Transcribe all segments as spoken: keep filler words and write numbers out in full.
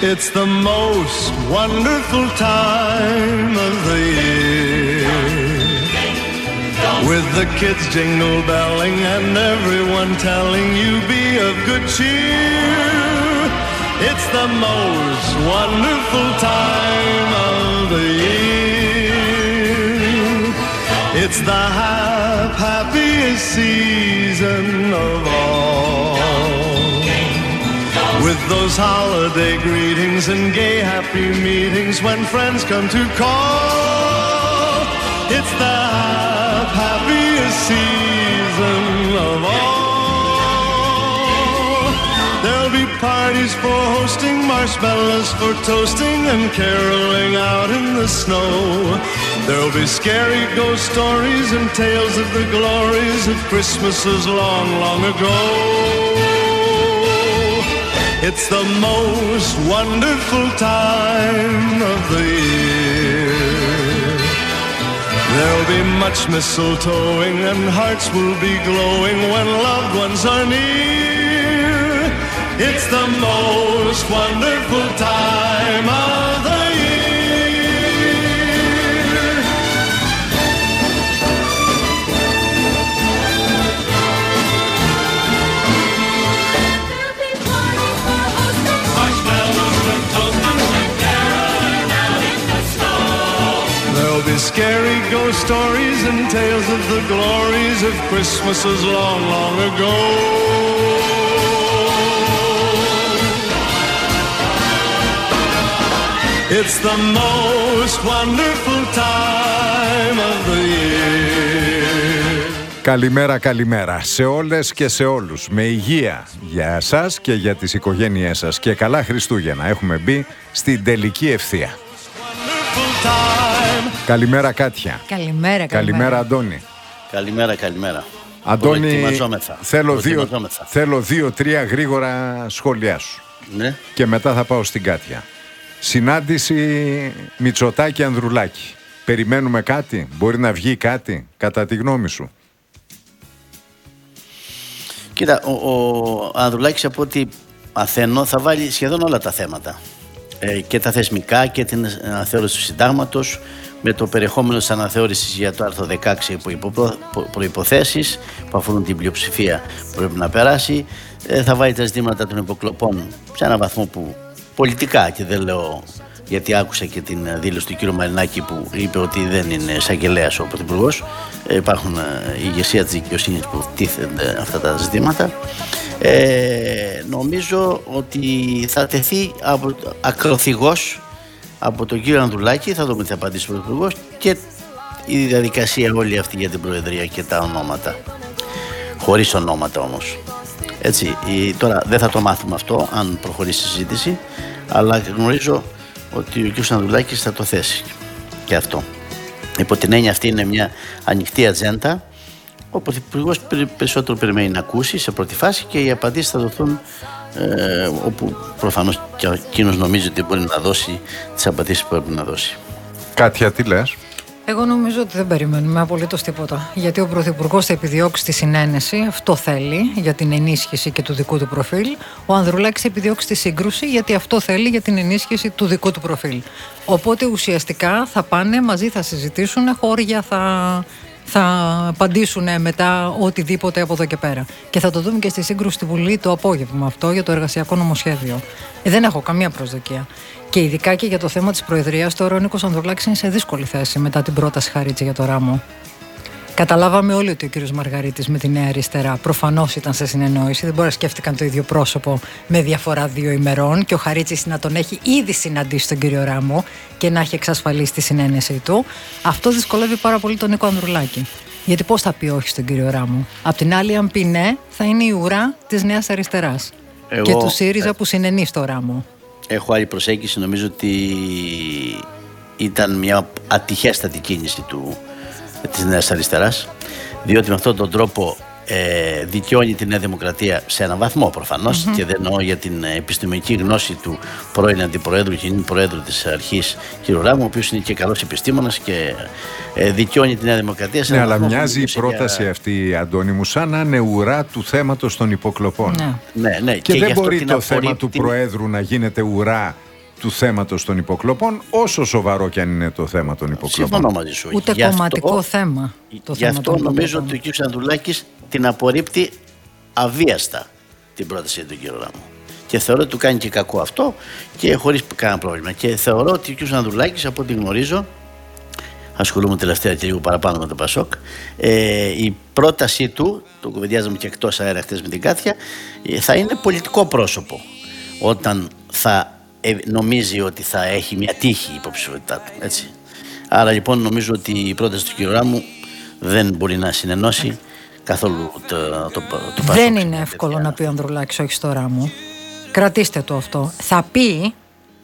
It's the most wonderful time of the year, with the kids jingle belling and everyone telling you be of good cheer. It's the most wonderful time of the year. It's the hap- happiest season of all, with those holiday greetings and gay happy meetings when friends come to call. It's the hap- happiest season of all. There'll be parties for hosting, marshmallows for toasting, and caroling out in the snow. There'll be scary ghost stories and tales of the glories of Christmases long, long ago. It's the most wonderful time of the year. There'll be much mistletoeing and hearts will be glowing when loved ones are near. It's the most wonderful time of the year. Marshmallows and toasting and caroling out in the snow. There'll be scary ghost stories and tales of the glories of Christmases long, long ago. It's the most wonderful time of the year. Καλημέρα, καλημέρα σε όλες και σε όλους. Με υγεία για εσάς και για τις οικογένειές σας. Και καλά Χριστούγεννα. Έχουμε μπει στην τελική ευθεία. Καλημέρα Κάτια. Καλημέρα, Καλημέρα Αντώνη. Καλημέρα, καλημέρα. Αντώνη, θέλω δύο, θέλω δύο-τρία γρήγορα σχόλιά σου. Ναι. Και μετά θα πάω στην Κάτια. Συνάντηση Μητσοτάκη Ανδρουλάκη. Περιμένουμε κάτι, μπορεί να βγει κάτι, κατά τη γνώμη σου? Κοίτα, ο, ο Ανδρουλάκης από ό,τι μαθαίνω θα βάλει σχεδόν όλα τα θέματα. Ε, και τα θεσμικά και την αναθεώρηση του συντάγματος, με το περιεχόμενο της αναθεώρησης για το άρθρο δεκαέξι υπό προϋποθέσεις που αφορούν την πλειοψηφία που πρέπει να περάσει. Ε, θα βάλει τα ζητήματα των υποκλοπών σε έναν βαθμό που πολιτικά, και δεν λέω γιατί άκουσα και την δήλωση του κ. Μαρινάκη που είπε ότι δεν είναι εισαγγελέας ο Πρωθυπουργός. Ε, υπάρχουν η ηγεσία της δικαιοσύνης που τίθενται αυτά τα ζητήματα. Ε, νομίζω ότι θα τεθεί από, ακροθυγός από τον κύριο Ανδρουλάκη, θα δούμε τι θα απαντήσει ο Πρωθυπουργός, και η διαδικασία όλη αυτή για την Προεδρία και τα ονόματα. Χωρίς ονόματα όμως. Έτσι, η, τώρα δεν θα το μάθουμε αυτό αν προχωρήσει η συζήτηση, αλλά γνωρίζω ότι ο κ. Ανδρουλάκης θα το θέσει και αυτό. Υπό την έννοια αυτή είναι μια ανοιχτή ατζέντα. Ο Πρωθυπουργός περισσότερο περιμένει να ακούσει σε πρώτη φάση και οι απαντήσεις θα δοθούν ε, όπου προφανώς και εκείνος νομίζει ότι μπορεί να δώσει τις απαντήσεις που πρέπει να δώσει. Κάτια, τι λες? Εγώ νομίζω ότι δεν περιμένουμε απολύτως τίποτα. Γιατί ο Πρωθυπουργός θα επιδιώξει τη συνένεση, αυτό θέλει, για την ενίσχυση και του δικού του προφίλ. Ο Ανδρουλάκης θα επιδιώξει τη σύγκρουση, γιατί αυτό θέλει, για την ενίσχυση του δικού του προφίλ. Οπότε ουσιαστικά θα πάνε μαζί, θα συζητήσουν, χώρια θα, θα απαντήσουν μετά οτιδήποτε από εδώ και πέρα. Και θα το δούμε και στη σύγκρουση στη Βουλή το απόγευμα αυτό για το εργασιακό νομοσχέδιο. Ε, δεν έχω καμία προσδοκία. Και ειδικά και για το θέμα της Προεδρίας, τώρα ο Νίκος Ανδρουλάκης είναι σε δύσκολη θέση μετά την πρόταση Χαρίτση για το Ράμο. Καταλάβαμε όλοι ότι ο κύριος Μαργαρίτης με τη Νέα Αριστερά προφανώς ήταν σε συνεννόηση, δεν μπορεί να σκέφτηκαν το ίδιο πρόσωπο με διαφορά δύο ημερών, και ο Χαρίτσης να τον έχει ήδη συναντήσει τον κύριο Ράμο και να έχει εξασφαλίσει τη συνένεση του. Αυτό δυσκολεύει πάρα πολύ τον Νίκο Ανδρουλάκη. Γιατί πώς θα πει όχι στον κύριο Ράμο? Απ' την άλλη, αν πει ναι, θα είναι η ουρά της Νέας Αριστεράς Εγώ... και του ΣΥΡΙΖΑ που συνενεί στο Ράμο. Έχω άλλη προσέγγιση. Νομίζω ότι ήταν μια ατυχέστατη κίνηση του, της Νέας Αριστεράς, διότι με αυτόν τον τρόπο ε, δικαιώνει τη Νέα Δημοκρατία σε έναν βαθμό προφανώς, mm-hmm. και δεν εννοώ για την επιστημονική γνώση του πρώην Αντιπροέδρου και νυν Προέδρου της αρχής κ. Ράμου, ο οποίος είναι και καλός επιστήμονας και ε, δικαιώνει τη Νέα Δημοκρατία σε ναι, έναν αλλά βαθμό. μοιάζει η πρόταση για... αυτή, Αντώνη μου, σαν να είναι ουρά του θέματος των υποκλοπών. Ναι, ναι, ναι. Και, και δεν μπορεί το απορρίπτει... θέμα του Προέδρου να γίνεται ουρά του θέματος των υποκλοπών, όσο σοβαρό και αν είναι το θέμα των υποκλοπών. Συμφωνώ μαζί σου. Ούτε Γι' κομματικό αυτό, θέμα. Το γι' θέμα αυτό των νομίζω υποκλοπών. ότι ο κ. Ανδρουλάκης την απορρίπτει αβίαστα την πρόταση του κ. Ράμου. Και θεωρώ ότι του κάνει και κακό αυτό και χωρίς κανένα πρόβλημα. Και θεωρώ ότι ο κ. Ανδρουλάκης, από ό,τι γνωρίζω, ασχολούμαι τελευταία και λίγο παραπάνω με το Πασόκ, ε, η πρότασή του, το κουβεντιάζαμε και εκτός αέρα χτες με την Κάθια, ε, θα είναι πολιτικό πρόσωπο όταν θα ε, νομίζει ότι θα έχει μια τύχη η υποψηφιότητά του. Έτσι. Άρα λοιπόν νομίζω ότι η πρόταση του κ. Ράμου δεν μπορεί να συνενώσει καθόλου το, το, το, το Πασόκ. Δεν είναι εύκολο να πει ο Ανδρουλάκης όχι στο Ράμου. Κρατήστε το αυτό. Θα πει,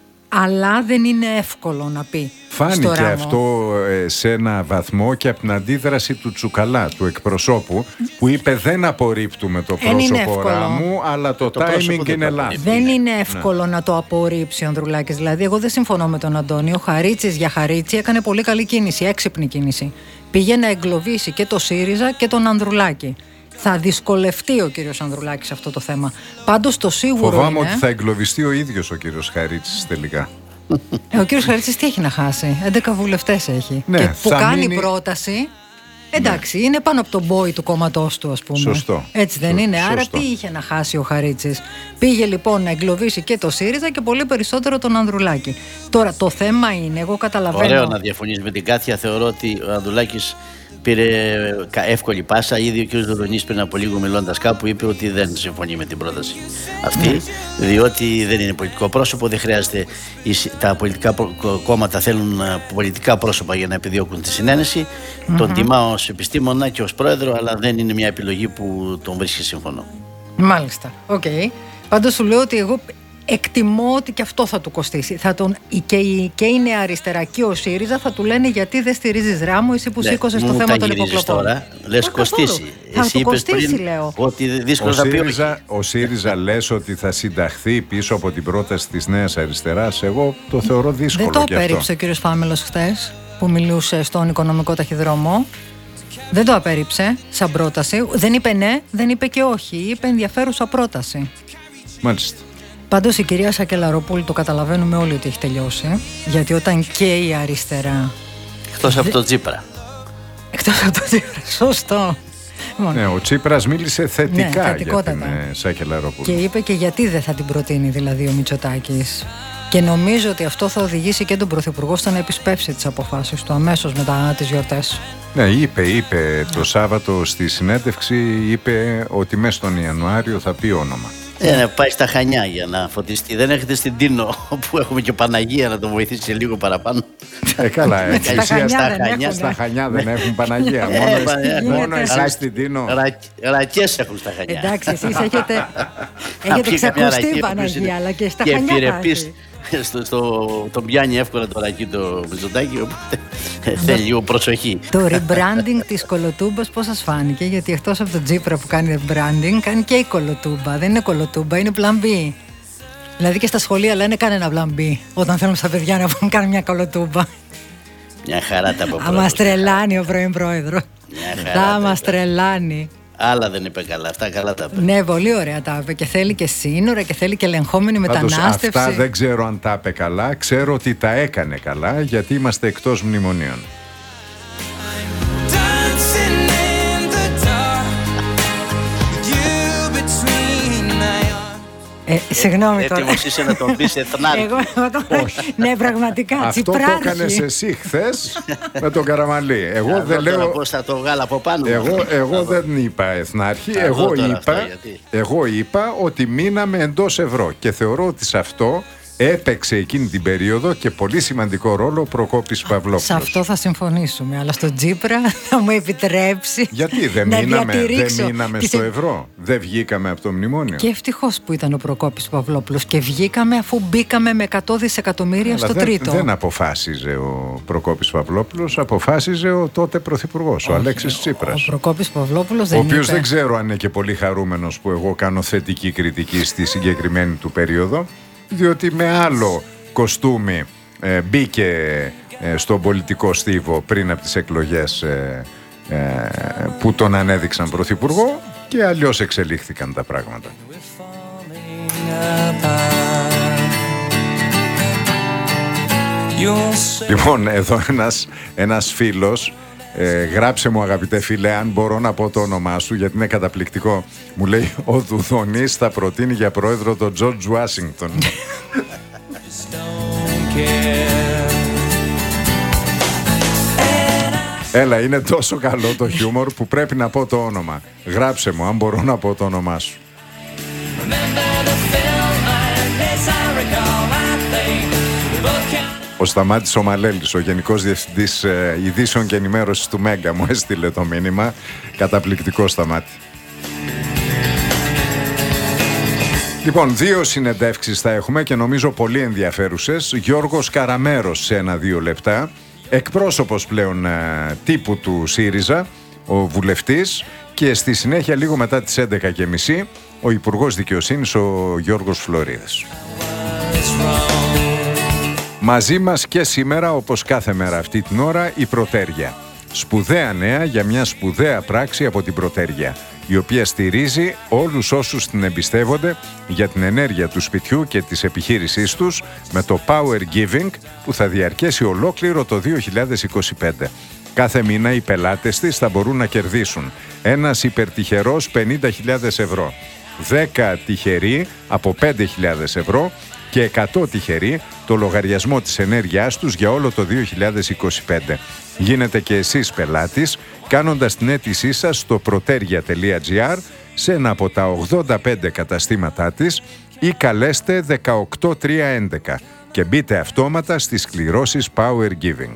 αλλά δεν είναι εύκολο να πει. Φάνηκε αυτό ε, σε ένα βαθμό και από την αντίδραση του Τσουκαλά, του εκπροσώπου, που είπε δεν απορρίπτουμε το πρόσωπο Ράμου, αλλά το, το timing είναι λάθος. Δεν είναι εύκολο ναι. να το απορρίψει ο Ανδρουλάκης. Δηλαδή, εγώ δεν συμφωνώ με τον Αντώνη. Ο Χαρίτσης για Χαρίτσι έκανε πολύ καλή κίνηση, έξυπνη κίνηση. Πήγε να εγκλωβίσει και το ΣΥΡΙΖΑ και τον Ανδρουλάκη. Θα δυσκολευτεί ο κύριος Ανδρουλάκης σε αυτό το θέμα. Πάντως το σίγουρο Φοβάμαι είναι... ότι θα εγκλωβιστεί ο ίδιος ο κύριος Χαρίτσης τελικά. Ε, ο κύριος Χαρίτσης τι έχει να χάσει? έντεκα βουλευτές έχει. Ναι, και που κάνει μείνει... πρόταση. Εντάξει, ναι. είναι πάνω από τον μπόι του κόμματός του, ας πούμε. Σωστό. Έτσι δεν Σωστό. είναι? Άρα τι είχε να χάσει ο Χαρίτσης? Πήγε λοιπόν να εγκλωβίσει και το ΣΥΡΙΖΑ και πολύ περισσότερο τον Ανδρουλάκη. Τώρα το θέμα είναι, εγώ καταλαβαίνω. Ωραίο να διαφωνείς με την Κάθια. Θεωρώ ότι ο Ανδρουλάκης πήρε εύκολη πάσα. Ήδη ο κ. Δοδονής πριν από λίγο μιλώντας κάπου είπε ότι δεν συμφωνεί με την πρόταση αυτή, διότι δεν είναι πολιτικό πρόσωπο, δεν χρειάζεται. Τα πολιτικά κόμματα θέλουν πολιτικά πρόσωπα για να επιδιώκουν τη συνένεση. Mm-hmm. Τον τιμάω ως επιστήμονα και ως πρόεδρο, αλλά δεν είναι μια επιλογή που τον βρίσκει σύμφωνο. Μάλιστα. Οκ. Okay. Πάντως σου λέω ότι εγώ εκτιμώ ότι και αυτό θα του κοστίσει. Θα τον, και, η, και η Νέα Αριστερά και ο ΣΥΡΙΖΑ θα του λένε γιατί δεν στηρίζεις Ράμο, εσύ που ναι, σήκωσες το θέμα των υποκλοπών. Τώρα, λες κοστίσει. Θα εσύ του κοστίσει, πριν, λέω. Ότι δύσκολο ο, θα ΣΥΡΙΖΑ, πει ο ΣΥΡΙΖΑ λες ότι θα συνταχθεί πίσω από την πρόταση της Νέας Αριστεράς. Εγώ το θεωρώ δύσκολο. Δεν το απέρριψε ο κύριος Φάμελος χθες που μιλούσε στον οικονομικό ταχυδρόμο. Δεν το απέρριψε σαν πρόταση. Δεν είπε ναι, δεν είπε και όχι. Είπε ενδιαφέρουσα πρόταση. Μάλιστα. Πάντως η κυρία Σακελαροπούλου, το καταλαβαίνουμε όλοι ότι έχει τελειώσει. Γιατί όταν και η αριστερά... Εκτός από το Τσίπρα. Εκτός από το Τσίπρα, σωστό. Ναι, ο Τσίπρας μίλησε θετικά ναι, για την Σακελαροπούλου. Και είπε και γιατί δεν θα την προτείνει δηλαδή ο Μητσοτάκης. Και νομίζω ότι αυτό θα οδηγήσει και τον Πρωθυπουργό στο να επισπεύσει τις αποφάσεις του αμέσως μετά τις γιορτές. Ναι, είπε, είπε το Σάββατο στη συνέντευξη, είπε ότι μέσα στον Ιανουάριο θα πει όνομα. Ε, να πάει στα Χανιά για να φωτιστεί. Δεν έρχεται στην Τίνο που έχουμε και Παναγία να το βοηθήσει λίγο παραπάνω. Ε, καλά, ε, στα, στα, Χανιά στα Χανιά δεν έχουν Παναγία. Μόνο, μόνο εσείς στην Τίνο. Ρακές έχουν στα Χανιά. Εντάξει, εσείς έχετε, έχετε ξακουστεί Παναγία, αλλά και στα Χανιά στο, στο, τον πιάνει εύκολα το ρακί το Μητσοτάκη, οπότε θέλει λίγο προσοχή. Το rebranding της Κολοτούμπας πώς σας φάνηκε? Γιατί εκτός από τον Τσίπρα που κάνει rebranding, κάνει και η Κολοτούμπα. Δεν είναι Κολοτούμπα, είναι Plan B. Δηλαδή και στα σχολεία λένε κάνε ένα Plan B όταν θέλουν στα παιδιά να πούν κάνε μια Κολοτούμπα. Μια χαρά τα από Θα μας τρελάνει ο πρώην πρόεδρο. Θα μας τρελάνει. Άλλα δεν είπε καλά, αυτά καλά τα είπε. Ναι, πολύ ωραία τα είπε και θέλει και σύνορα και θέλει και ελεγχόμενη μετανάστευση. Αυτά δεν ξέρω αν τα είπε καλά, ξέρω ότι τα έκανε καλά γιατί είμαστε εκτός μνημονίων. Ε, συγγνώμη τώρα. Έτοιμος είσαι να τον πεις εθνάρχη. Εγώ, εγώ το... Ναι, πραγματικά. Αυτό τσιπράρχη. Το έκανες εσύ χθες με τον Καραμαλή. Εγώ Α, δεν λέω. Πώς θα το βγάλω από πάνω. Εγώ, εγώ δεν είπα εθνάρχη. Εγώ είπα, αυτό, εγώ είπα ότι μείναμε εντός ευρώ και θεωρώ ότι σε αυτό έπαιξε εκείνη την περίοδο και πολύ σημαντικό ρόλο ο Προκόπης Παυλόπουλος. Σε αυτό θα συμφωνήσουμε, αλλά στον Τσίπρα θα μου επιτρέψει. Γιατί δεν να μείναμε, δεν διατηρήσω μείναμε στο ευρώ, δεν βγήκαμε από το μνημόνιο. Και ευτυχώς που ήταν ο Προκόπης Παυλόπουλος και βγήκαμε αφού μπήκαμε με εκατό δισεκατομμύρια αλλά στο δεν, τρίτο. Δεν αποφάσιζε ο Προκόπης Παυλόπουλος, αποφάσιζε ο τότε πρωθυπουργός, ο Αλέξης Τσίπρας. Ο Προκόπης Παυλόπουλος δεν Ο οποίος είπε... δεν ξέρω αν είναι και πολύ χαρούμενος που εγώ κάνω θετική κριτική στη συγκεκριμένη του περίοδο, διότι με άλλο κοστούμι ε, μπήκε ε, στον πολιτικό στίβο πριν από τις εκλογές ε, ε, που τον ανέδειξαν πρωθυπουργό και αλλιώς εξελίχθηκαν τα πράγματα. Λοιπόν, εδώ ένας, ένας φίλος ε, γράψε μου, αγαπητέ φίλε, αν μπορώ να πω το όνομά σου, γιατί είναι καταπληκτικό. Μου λέει, ο Δουδονής θα προτείνει για πρόεδρο τον George Washington. Έλα, είναι τόσο καλό το χιούμορ που πρέπει να πω το όνομα. Γράψε μου, αν μπορώ να πω το όνομά σου. Ο Σταμάτης ο Μαλέλης, ο Γενικός Διευθυντής ε, Ειδήσεων και Ενημέρωσης του Μέγκα, μου έστειλε το μήνυμα. Καταπληκτικό, Σταμάτη. Λοιπόν, δύο συνεντεύξεις θα έχουμε και νομίζω πολύ ενδιαφέρουσες. Γιώργος Καραμέρος σε ένα-δύο λεπτά, εκπρόσωπος πλέον ε, τύπου του ΣΥΡΙΖΑ, ο βουλευτής, και στη συνέχεια λίγο μετά τις έντεκα και μισή ο Υπουργός Δικαιοσύνης, ο Γιώργος Φλωρίδης. Μαζί μας και σήμερα, όπως κάθε μέρα αυτή την ώρα, η Πρωτέρια. Σπουδαία νέα για μια σπουδαία πράξη από την Πρωτέρια, η οποία στηρίζει όλους όσους την εμπιστεύονται για την ενέργεια του σπιτιού και της επιχείρησής τους με το Power Giving, που θα διαρκέσει ολόκληρο το δύο χιλιάδες είκοσι πέντε. Κάθε μήνα οι πελάτες της θα μπορούν να κερδίσουν ένας υπερτυχερός πενήντα χιλιάδες ευρώ, δέκα τυχεροί από πέντε χιλιάδες ευρώ και εκατό τυχεροί το λογαριασμό της ενέργειάς τους για όλο το δύο χιλιάδες είκοσι πέντε. Γίνετε και εσείς πελάτης κάνοντας την αίτησή σας στο proteria τελεία gr σε ένα από τα ογδόντα πέντε καταστήματά της ή καλέστε δεκαοκτώ τριακόσια έντεκα και μπείτε αυτόματα στις κληρώσεις Power Giving.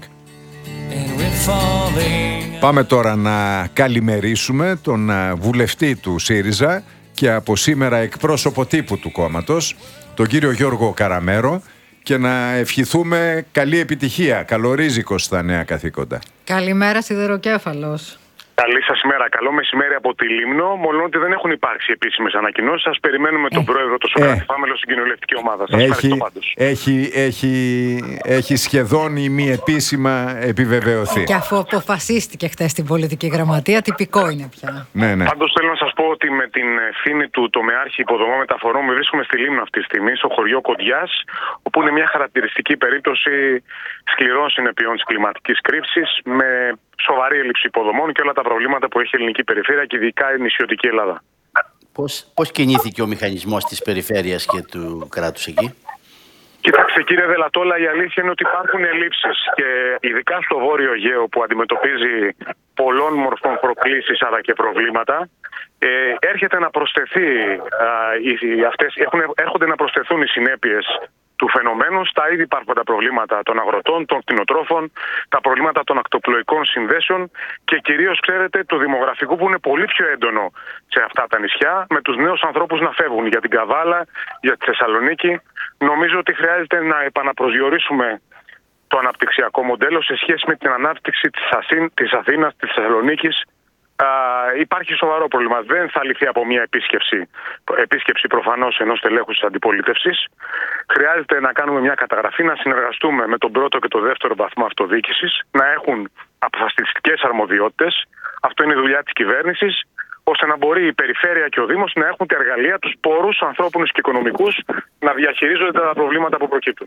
Πάμε τώρα να καλημερίσουμε τον βουλευτή του ΣΥΡΙΖΑ και από σήμερα εκπρόσωπο τύπου του κόμματος, τον κύριο Γιώργο Καραμέρο, και να ευχηθούμε καλή επιτυχία, καλό ρίζικο στα νέα καθήκοντα. Καλημέρα, Σιδεροκέφαλος. Καλή σας ημέρα. Καλό μεσημέρι από τη Λίμνο. Μόλον ότι δεν έχουν υπάρξει επίσημες ανακοινώσεις. Σας περιμένουμε τον ε, πρόεδρο, τον Σοκράτη ε, Φάμελο, στην κοινοβουλευτική ομάδα. Σας ευχαριστώ πάντως. Έχει, έχει, έχει σχεδόν ημιεπίσημα επιβεβαιωθεί. Και αφού αποφασίστηκε χθες στην πολιτική γραμματεία, τυπικό είναι πια. Ναι, ναι. Πάντως θέλω να σας πω ότι με την ευθύνη του τομεάρχη υποδομών μεταφορών βρίσκομαι στη Λίμνο αυτή τη στιγμή, στο χωριό Κοντιάς, όπου είναι μια χαρακτηριστική περίπτωση σκληρών συνεπειών της κλιματικής κρύψης, με σοβαρή έλλειψη υποδομών και όλα τα προβλήματα που έχει η ελληνική περιφέρεια και ειδικά η νησιωτική Ελλάδα. Πώς, πώς κινήθηκε ο μηχανισμός της περιφέρειας και του κράτους εκεί? Κοιτάξτε, κύριε Δελατόλα, η αλήθεια είναι ότι υπάρχουν ελλείψεις και ειδικά στο Βόρειο Αιγαίο, που αντιμετωπίζει πολλών μορφών προκλήσεις αλλά και προβλήματα, ε, έρχεται να προσθεθεί, α, οι, αυτές, έχουν, έρχονται να προσθεθούν οι συνέπειες του φαινομένου στα ήδη υπάρχοντα προβλήματα των αγροτών, των κτηνοτρόφων, τα προβλήματα των ακτοπλοϊκών συνδέσεων και κυρίως, ξέρετε, του δημογραφικού, που είναι πολύ πιο έντονο σε αυτά τα νησιά, με τους νέους ανθρώπους να φεύγουν για την Καβάλα, για τη Θεσσαλονίκη. Νομίζω ότι χρειάζεται να επαναπροσδιορίσουμε το αναπτυξιακό μοντέλο σε σχέση με την ανάπτυξη της, Ασύν, της Αθήνας, της Θεσσαλονίκης. Α, υπάρχει σοβαρό πρόβλημα. Δεν θα λυθεί από μια επίσκεψη, επίσκεψη προφανώς ενός τελέχους της αντιπολίτευσης. Χρειάζεται να κάνουμε μια καταγραφή, να συνεργαστούμε με τον πρώτο και τον δεύτερο βαθμό αυτοδιοίκησης, να έχουν αποφασιστικές αρμοδιότητες. Αυτό είναι η δουλειά της κυβέρνησης, ώστε να μπορεί η περιφέρεια και ο Δήμος να έχουν τα εργαλεία, τους πόρους, ανθρώπινους και οικονομικούς, να διαχειρίζονται τα προβλήματα που προκύπτουν.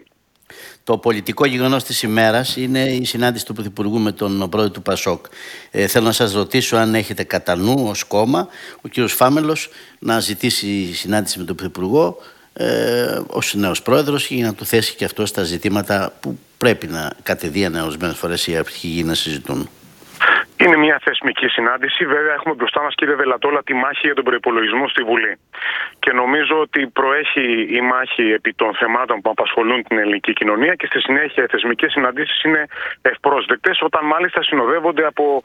Το πολιτικό γεγονός της ημέρας είναι η συνάντηση του Πρωθυπουργού με τον πρόεδρο του Πασόκ. Ε, θέλω να σας ρωτήσω αν έχετε κατά νου ως κόμμα ο κύριος Φάμελος να ζητήσει συνάντηση με τον Πρωθυπουργό ε, ως νέος πρόεδρος για να του θέσει και αυτό στα ζητήματα που πρέπει να κατεδίαν ορισμένες φορές οι αρχηγοί να συζητούν. Είναι μια θεσμική συνάντηση. Βέβαια, έχουμε μπροστά μας, κύριε Δελατόλα, τη μάχη για τον προϋπολογισμό στη Βουλή. Και νομίζω ότι προέχει η μάχη επί των θεμάτων που απασχολούν την ελληνική κοινωνία και στη συνέχεια οι θεσμικές συναντήσεις είναι ευπρόσδεκτες, όταν μάλιστα συνοδεύονται από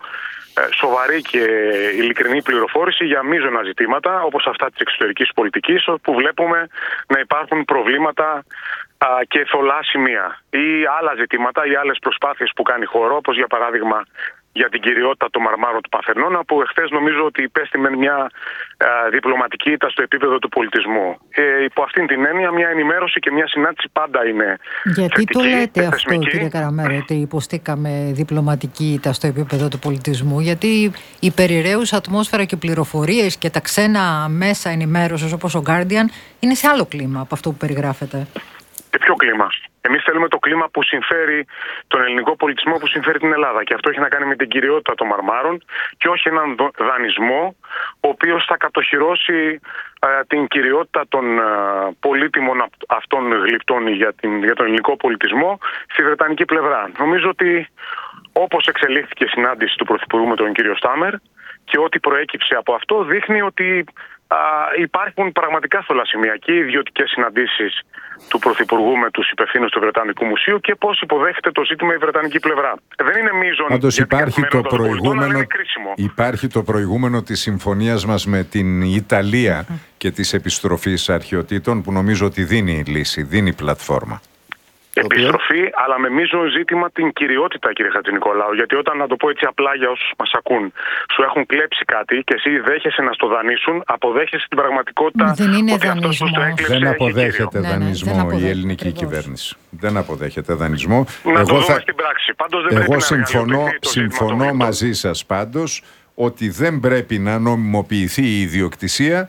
σοβαρή και ειλικρινή πληροφόρηση για μείζωνα ζητήματα, όπως αυτά της εξωτερικής πολιτικής, όπου βλέπουμε να υπάρχουν προβλήματα και θολά σημεία, ή άλλα ζητήματα ή άλλες προσπάθειες που κάνει η χώρα, όπως για παράδειγμα για την κυριότητα των Μαρμάρων του Παρθενώνα, που εχθές νομίζω ότι υπέστη με μια α, διπλωματική ήττα στο επίπεδο του πολιτισμού. Ε, υπό αυτήν την έννοια, μια ενημέρωση και μια συνάντηση πάντα είναι Γιατί θετική, το λέτε αυτό, θεσμική. Κύριε Καραμέρο, ότι υποστήκαμε διπλωματική ήττα στο επίπεδο του πολιτισμού? Γιατί η περιραίουσα ατμόσφαιρα και πληροφορίες και τα ξένα μέσα ενημέρωσης όπως ο Guardian είναι σε άλλο κλίμα από αυτό που περιγράφεται. Σε ποιο κλίμα? Εμείς θέλουμε το κλίμα που συμφέρει τον ελληνικό πολιτισμό, που συμφέρει την Ελλάδα. Και αυτό έχει να κάνει με την κυριότητα των μαρμάρων και όχι έναν δανεισμό, ο οποίος θα κατοχυρώσει ε, την κυριότητα των ε, πολύτιμων αυτών γλυπτών για, την, για τον ελληνικό πολιτισμό στη βρετανική πλευρά. Νομίζω ότι όπως εξελίχθηκε η συνάντηση του Πρωθυπουργού με τον κύριο Στάμερ και ό,τι προέκυψε από αυτό δείχνει ότι α, υπάρχουν πραγματικά θολασιμιακοί ιδιωτικές συναντήσεις του Πρωθυπουργού με τους υπευθύνους του Βρετανικού Μουσείου και πώς υποδέχεται το ζήτημα η Βρετανική πλευρά. Δεν είναι μείζον. Πάντως υπάρχει το προηγούμενο, πολιτών, υπάρχει το προηγούμενο της συμφωνίας μας με την Ιταλία mm. και της επιστροφής αρχαιοτήτων που νομίζω ότι δίνει λύση, δίνει πλατφόρμα. Επιστροφή, αλλά με μείζον ζήτημα την κυριότητα, κύριε Χατζηνικολάου. Γιατί όταν, να το πω έτσι απλά για όσους μας ακούν, σου έχουν κλέψει κάτι και εσύ δέχεσαι να στο δανείσουν, αποδέχεσαι την πραγματικότητα. Δεν είναι ότι αυτός που στο έκλεψε δεν αποδέχεται έχει δανεισμό, ναι, ναι, δεν η ελληνική ακριβώς. κυβέρνηση. Δεν αποδέχεται δανεισμό. Να Εγώ το δούμε θα... στην πράξη. Πάντως δεν Εγώ πρέπει συμφωνώ, να συμφωνώ μαζί σας πάντως ότι δεν πρέπει να νομιμοποιηθεί η ιδιοκτησία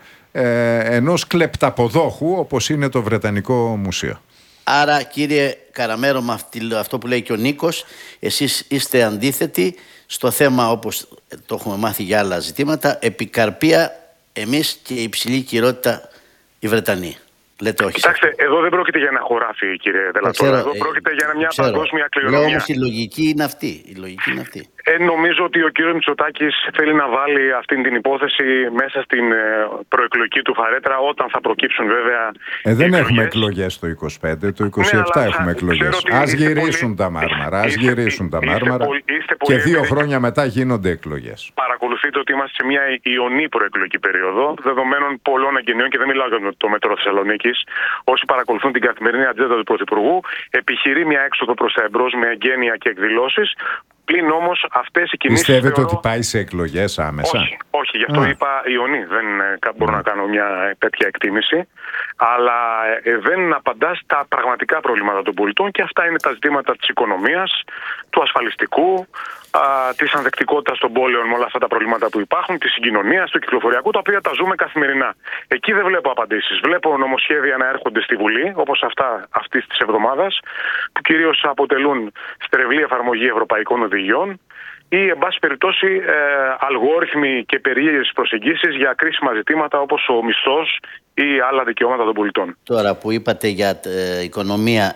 ε, ενός κλεπταποδόχου όπως είναι το Βρετανικό Μουσείο. Άρα κύριε Καραμέρο, με αυτό που λέει και ο Νίκος, εσείς είστε αντίθετοι στο θέμα, όπως το έχουμε μάθει για άλλα ζητήματα, επικαρπία εμείς και υψηλή κυριότητα οι Βρετανοί. Λέτε όχι. Κοιτάξτε, εδώ δεν πρόκειται για ένα χωράφι, κύριε Δελατόρα. Εδώ ε, πρόκειται για μια ξέρω. παγκόσμια Λέω κληρονομιά. όμως η λογική είναι αυτή. Η λογική είναι αυτή. Ε, νομίζω ότι ο κύριος Μητσοτάκης θέλει να βάλει αυτή την υπόθεση μέσα στην ε, προεκλογική του φαρέτρα όταν θα προκύψουν βέβαια. Ε, δεν εκλογές. έχουμε εκλογές το είκοσι πέντε, το είκοσι επτά ναι, έχουμε εκλογές. Ας γυρίσουν πολύ... τα μάρμαρα, ας είστε... γυρίσουν τα μάρμαρα πολύ... και δύο χρόνια μετά γίνονται εκλογές. Παρακολουθείτε ότι είμαστε σε μια ιονή προεκλογική περίοδο, δεδομένων πολλών εγγενειών και δεν μιλάω για το μετρό Θεσσαλονίκης. Όσοι παρακολουθούν την καθημερινή ατζέντα του Πρωθυπουργού, επιχειρεί μια έξοδο προς τα εμπρός με εγγένεια και εκδηλώσεις. Πλην όμως αυτές οι κινήσεις. Πιστεύετε θεωρώ... ότι πάει σε εκλογές άμεσα? Όχι, όχι, γι' αυτό Α. είπα ιονή. Δεν μπορώ mm. να κάνω μια τέτοια εκτίμηση. Αλλά ε, δεν απαντά στα πραγματικά προβλήματα των πολιτών και αυτά είναι τα ζητήματα της οικονομίας, του ασφαλιστικού, α, της ανδεκτικότητας των πόλεων με όλα αυτά τα προβλήματα που υπάρχουν, της συγκοινωνίας, του κυκλοφοριακού, τα οποία τα ζούμε καθημερινά. Εκεί δεν βλέπω απαντήσεις. Βλέπω νομοσχέδια να έρχονται στη Βουλή, όπως αυτά αυτής της εβδομάδας, που κυρίως αποτελούν στρεβλή εφαρμογή ευρωπαϊκών οδηγιών ή, εν πάση περιπτώσει, ε, αλγόριθμοι και περίεργες προσεγγίσεις για κρίσιμα ζητήματα όπως ο μισθός ή άλλα δικαιώματα των πολιτών. Τώρα που είπατε για ε, οικονομία,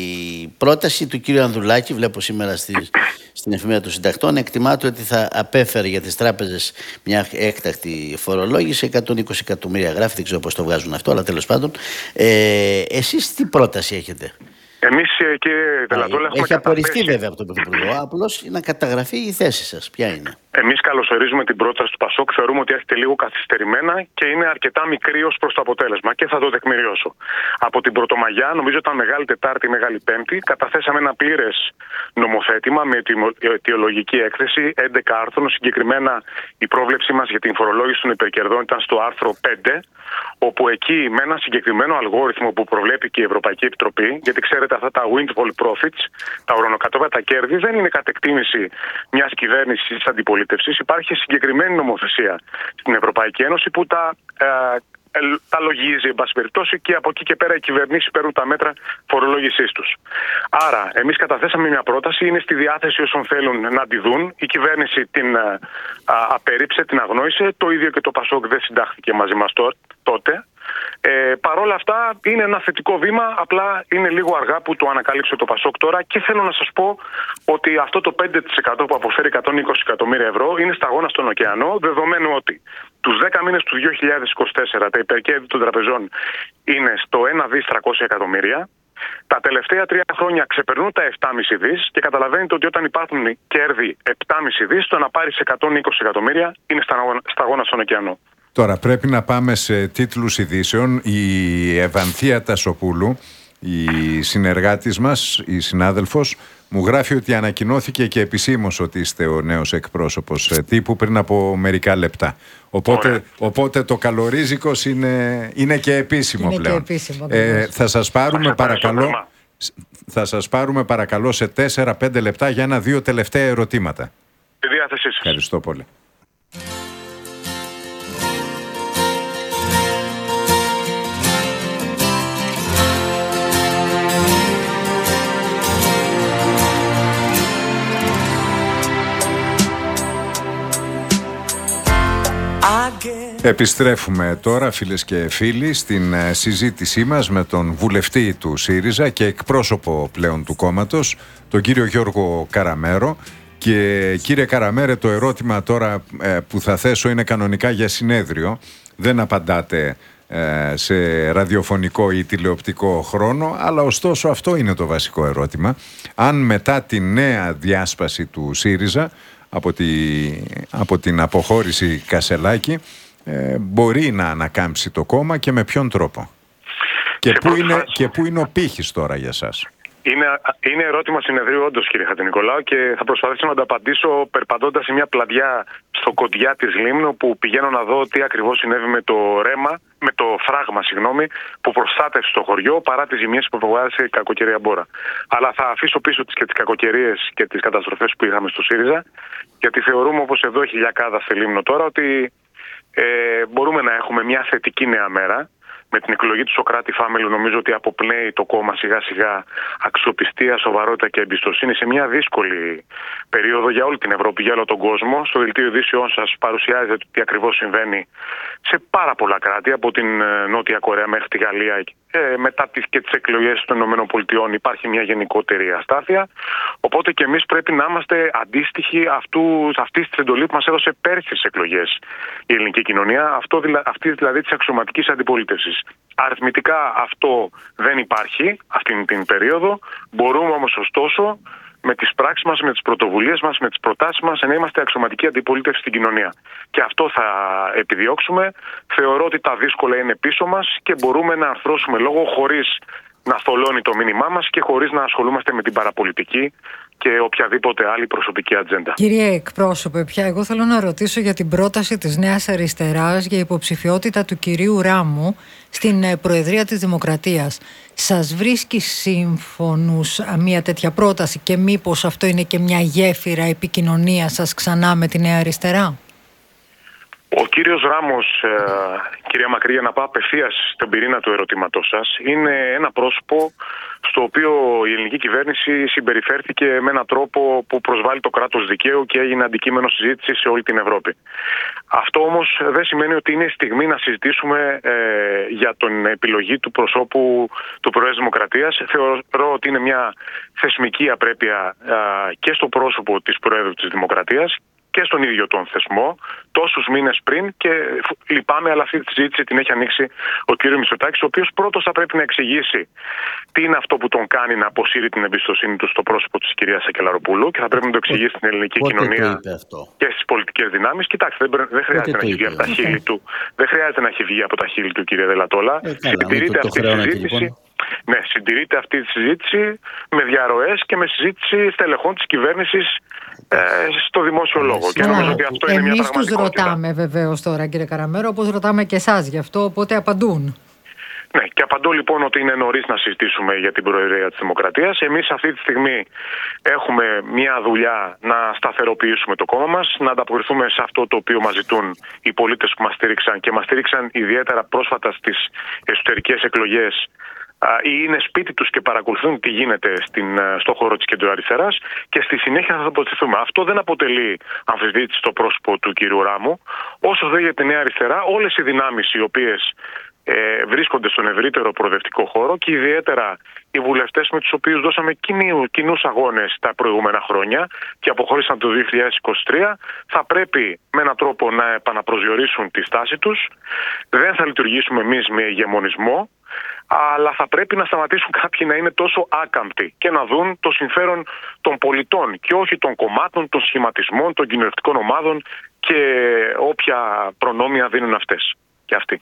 η πρόταση του κύριου Ανδρουλάκη, βλέπω σήμερα στη, στην εφημερίδα των συντακτών, εκτιμάται ότι θα απέφερε για τις τράπεζες μια έκτακτη φορολόγηση, εκατόν είκοσι εκατομμύρια γράφει, δεν ξέρω πώς το βγάζουν αυτό, αλλά τέλος πάντων. Ε, εσείς τι πρόταση έχετε? Εμείς, κύριε Δελατόλα, έχουμε έχει απορριφθεί καταθέσει... βέβαια από τον Πρωθυπουργό. Απλώς να καταγραφεί η θέση σας. Ποια είναι? Εμείς καλωσορίζουμε την πρόταση του Πασόκ. Θεωρούμε ότι έρχεται λίγο καθυστερημένα και είναι αρκετά μικρή ως προς το αποτέλεσμα. Και θα το τεκμηριώσω. Από την Πρωτομαγιά, νομίζω ήταν Μεγάλη Τετάρτη ή Μεγάλη Πέμπτη, καταθέσαμε ένα πλήρες νομοθέτημα με αιτιολογική έκθεση, έντεκα άρθρων. Συγκεκριμένα η πρόβλεψή μας για την φορολόγηση των υπερκερδών ήταν στο άρθρο πέντε, όπου εκεί με ένα συγκεκριμένο αλγόριθμο που προβλέπει και η Ευρωπαϊκή Επιτροπή, γιατί ξέρετε αυτά τα windfall profits, τα ουρανοκατέβατα κέρδη, δεν είναι κατ' εκτίμηση μιας κυβέρνησης της αντιπολίτευσης. Υπάρχει συγκεκριμένη νομοθεσία στην Ευρωπαϊκή Ένωση που τα, ε, ε, τα λογίζει, εν πάση περιπτώσει, και από εκεί και πέρα οι κυβερνήσεις παίρνουν τα μέτρα φορολόγησής τους. Άρα, εμείς καταθέσαμε μια πρόταση, είναι στη διάθεση όσων θέλουν να τη δουν. Η κυβέρνηση την α, απέρριψε, την αγνόησε. Το ίδιο και το Πασόκ δεν συντάχθηκε μαζί μας τότε. Ε, Παρ' όλα αυτά είναι ένα θετικό βήμα, απλά είναι λίγο αργά που το ανακάλυψε το Πασόκ τώρα και θέλω να σας πω ότι αυτό το πέντε τοις εκατό που αποφέρει εκατόν είκοσι εκατομμύρια ευρώ είναι σταγόνα στον ωκεανό, δεδομένου ότι τους δέκα μήνες του δύο χιλιάδες είκοσι τέσσερα τα υπερκέρδη των τραπεζών είναι στο ένα δις τριακόσια εκατομμύρια. Τα τελευταία τρία χρόνια ξεπερνούν τα επτά κόμμα πέντε δις και καταλαβαίνετε ότι όταν υπάρχουν κέρδη επτά κόμμα πέντε δις, το να πάρεις εκατόν είκοσι εκατομμύρια είναι σταγόνα στον ωκεανό. Τώρα πρέπει να πάμε σε τίτλους ειδήσεων. Η Ευανθία Τασοπούλου, η συνεργάτης μας, η συνάδελφος, μου γράφει ότι ανακοινώθηκε και επισήμως ότι είστε ο νέος εκπρόσωπος τύπου πριν από μερικά λεπτά. Οπότε, οπότε το καλορίζικος είναι, είναι και επίσημο είναι πλέον. Και επίσημο, ε, θα σας πάρουμε παρακαλώ, θα σας πάρουμε παρακαλώ σε τέσσερα πέντε λεπτά για ένα-δύο τελευταία ερωτήματα. Στη διάθεσή σας. Ευχαριστώ πολύ. Επιστρέφουμε τώρα, φίλες και φίλοι, στην συζήτησή μας με τον βουλευτή του ΣΥΡΙΖΑ και εκπρόσωπο πλέον του κόμματος, τον κύριο Γιώργο Καραμέρο. Και κύριε Καραμέρε, το ερώτημα τώρα που θα θέσω είναι κανονικά για συνέδριο. Δεν απαντάτε σε ραδιοφωνικό ή τηλεοπτικό χρόνο, αλλά ωστόσο αυτό είναι το βασικό ερώτημα. Αν μετά τη νέα διάσπαση του ΣΥΡΙΖΑ από, τη, από την αποχώρηση Κασελάκη ε, μπορεί να ανακάμψει το κόμμα και με ποιον τρόπο. Και πού είναι, και πού είναι ο πύχης τώρα για σας. Είναι, είναι ερώτημα συνεδρίου όντως, κύριε Χατζηνικολάου, και θα προσπαθήσω να το απαντήσω περπατώντας σε μια πλατιά στο Κοντιά της Λίμνου, που πηγαίνω να δω τι ακριβώς συνέβη με το ρέμα, με το φράγμα, συγγνώμη, που προστάτευσε το χωριό παρά τις ζημιές που προβάλλησε η κακοκαιρία Μπόρα. Αλλά θα αφήσω πίσω τις και τις κακοκαιρίες και τις καταστροφές που είχαμε στο ΣΥΡΙΖΑ, γιατί θεωρούμε, όπως εδώ έχει λιακάδα στη Λίμνο τώρα, ότι ε, μπορούμε να έχουμε μια θετική νέα μέρα. Με την εκλογή του Σωκράτη Φάμελου νομίζω ότι αποπνέει το κόμμα σιγά σιγά αξιοπιστία, σοβαρότητα και εμπιστοσύνη σε μια δύσκολη περίοδο για όλη την Ευρώπη, για όλο τον κόσμο. Στο δελτίο ειδήσεών σας παρουσιάζεται τι ακριβώς συμβαίνει σε πάρα πολλά κράτη, από την Νότια Κορέα μέχρι τη Γαλλία. Ε, μετά τις, και τις εκλογές των ΗΠΑ υπάρχει μια γενικότερη αστάθεια. Οπότε και εμείς πρέπει να είμαστε αντίστοιχοι αυτή τη εντολή που μας έδωσε πέρσι στις εκλογές η ελληνική κοινωνία, αυτό, αυτή δηλαδή της αξιωματικής αντιπολίτευσης. Αριθμητικά αυτό δεν υπάρχει αυτή την περίοδο. Μπορούμε όμως ωστόσο με τις πράξεις μας, με τις πρωτοβουλίες μας, με τις προτάσεις μας να είμαστε αξιωματική αντιπολίτευση στην κοινωνία. Και αυτό θα επιδιώξουμε. Θεωρώ ότι τα δύσκολα είναι πίσω μας και μπορούμε να αρθρώσουμε λόγο χωρίς να θολώνει το μήνυμά μας και χωρίς να ασχολούμαστε με την παραπολιτική και οποιαδήποτε άλλη προσωπική ατζέντα. Κύριε εκπρόσωπε, πια εγώ θέλω να ρωτήσω για την πρόταση της Νέας Αριστεράς για υποψηφιότητα του κυρίου Ράμου στην Προεδρία της Δημοκρατίας. Σας βρίσκει σύμφωνους μια τέτοια πρόταση και μήπως αυτό είναι και μια γέφυρα επικοινωνία σας ξανά με τη Νέα Αριστερά? Ο κύριος Ράμος, ε, κυρία Μακρύ, να πάω απευθείας στον πυρήνα του ερωτήματός σας, είναι ένα πρόσωπο στο οποίο η ελληνική κυβέρνηση συμπεριφέρθηκε με έναν τρόπο που προσβάλλει το κράτος δικαίου και έγινε αντικείμενο συζήτηση σε όλη την Ευρώπη. Αυτό όμως δεν σημαίνει ότι είναι στιγμή να συζητήσουμε ε, για την επιλογή του προσώπου του Προέδρου Δημοκρατίας. Θεωρώ ότι είναι μια θεσμική απρέπεια ε, και στο πρόσωπο της Προέδρου της Δημοκρατίας και στον ίδιο τον θεσμό, τόσους μήνες πριν, και λυπάμαι, αλλά αυτή τη συζήτηση την έχει ανοίξει ο κ. Μητσοτάκης, ο οποίος πρώτος θα πρέπει να εξηγήσει τι είναι αυτό που τον κάνει να αποσύρει την εμπιστοσύνη του στο πρόσωπο της κυρίας Σακελαροπούλου, και θα πρέπει να το εξηγήσει στην ελληνική Πότε κοινωνία και στις πολιτικές δυνάμεις. Κοιτάξτε, δεν, δεν χρειάζεται να έχει βγει από τα χείλη του, δεν χρειάζεται να έχει βγει από τα χείλη του, κ. Δελατόλα. Ε, Συντηρείται αυτή τη συζήτηση. Λοιπόν. Ναι, συντηρείται αυτή τη συζήτηση με διαρροές και με συζήτηση στελεχών της κυβέρνησης ε, στο δημόσιο λόγο. Και νομίζω ότι αυτό είναι μια πραγματικότητα. Εμείς τους ρωτάμε βεβαίως τώρα, κύριε Καραμέρο, όπως ρωτάμε και εσάς γι' αυτό, οπότε απαντούν. Ναι, και απαντώ λοιπόν ότι είναι νωρίς να συζητήσουμε για την Προεδρία της Δημοκρατίας. Εμείς αυτή τη στιγμή έχουμε μια δουλειά να σταθεροποιήσουμε το κόμμα μας, να ανταποκριθούμε σε αυτό το οποίο μας ζητούν οι πολίτες που μας στήριξαν και μας στήριξαν ιδιαίτερα πρόσφατα στις εσωτερικές εκλογές, ή είναι σπίτι τους και παρακολουθούν τι γίνεται στην, στο χώρο της κεντροαριστεράς, και στη συνέχεια θα τοποθετηθούμε. Αυτό δεν αποτελεί αμφισβήτηση στο πρόσωπο του κυρίου Ράμου. Όσο δε για τη Νέα Αριστερά, όλες οι δυνάμεις οι οποίες ε, βρίσκονται στον ευρύτερο προοδευτικό χώρο, και ιδιαίτερα οι βουλευτές με τους οποίους δώσαμε κοινούς αγώνες τα προηγούμενα χρόνια και αποχώρησαν το δύο χιλιάδες είκοσι τρία, θα πρέπει με έναν τρόπο να επαναπροσδιορίσουν τη στάση τους. Δεν θα λειτουργήσουμε εμείς με ηγεμονισμό, αλλά θα πρέπει να σταματήσουν κάποιοι να είναι τόσο άκαμπτοι και να δουν το συμφέρον των πολιτών και όχι των κομμάτων, των σχηματισμών, των κοινωνικών ομάδων και όποια προνόμια δίνουν αυτές και αυτοί.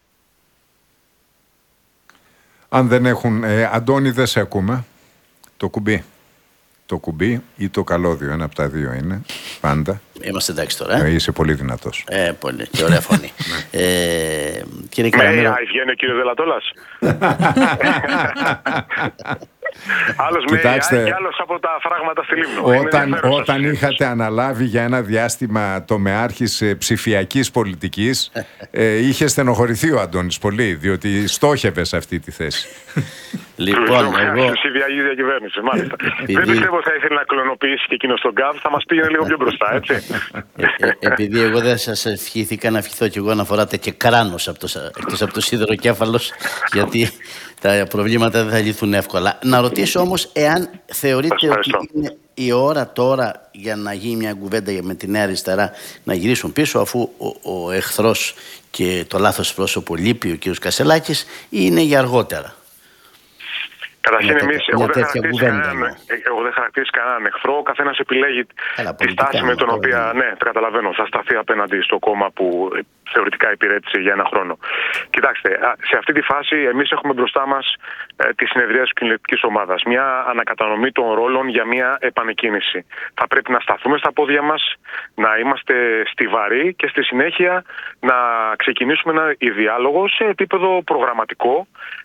Αν δεν έχουν... Ε, Αντώνη, δεν σε ακούμε. Το κουμπί. Το κουμπί ή το καλώδιο, ένα από τα δύο είναι, πάντα. Είμαστε εντάξει τώρα. Ε? Ε, είσαι πολύ δυνατός. Ε, πολύ. Και ωραία φωνή. ε, κύριε Καραμέρο. Καραμέρο... Με βγαίνει ο κύριος Δελατόλας. Άλλος με και άλλος από τα φράγματα στη Λίμνο. Όταν, όταν είχατε αναλάβει για ένα διάστημα το μεάρχης ψηφιακής πολιτικής, ε, είχε στενοχωρηθεί ο Αντώνης πολύ, διότι στόχευε σε αυτή τη θέση. Λοιπόν, εγώ... Ψηφιακή διακυβέρνηση, μάλιστα. Δεν πιστεύω θα ήθελε να κλωνοποιήσει και εκείνο τον ΚΑΒ, θα μας πήγαινε λίγο πιο μπροστά, έτσι. Ε, ε, επειδή εγώ δεν σας ευχήθηκα να ευχηθώ κι εγώ να φοράτε και κράνος από το, εκτός από το σίδεροκέφαλος, γιατί τα προβλήματα δεν θα λυθούν εύκολα. Να ρωτήσω όμως εάν θεωρείτε ότι είναι η ώρα τώρα για να γίνει μια κουβέντα με τη Νέα Αριστερά να γυρίσουν πίσω, αφού ο, ο εχθρός και το λάθος πρόσωπο λείπει, ο κ. Κασσελάκης, ή είναι για αργότερα? Καταρχήν, εμείς, εγώ, δεν εγώ δεν χαρακτηρίζω κανέναν εχθρό. Ο καθένας επιλέγει Έλα, τη στάση με τον οποίο, ναι, το καταλαβαίνω, θα σταθεί απέναντι στο κόμμα που θεωρητικά υπηρέτησε για ένα χρόνο. Κοιτάξτε, σε αυτή τη φάση εμείς έχουμε μπροστά μας ε, τη συνεδρία της κοινωνικής ομάδας. Μια ανακατανομή των ρόλων για μια επανεκκίνηση. Θα πρέπει να σταθούμε στα πόδια μας, να είμαστε στιβαροί και στη συνέχεια να ξεκινήσουμε ένα διάλογο σε επίπεδο προγραμματικό,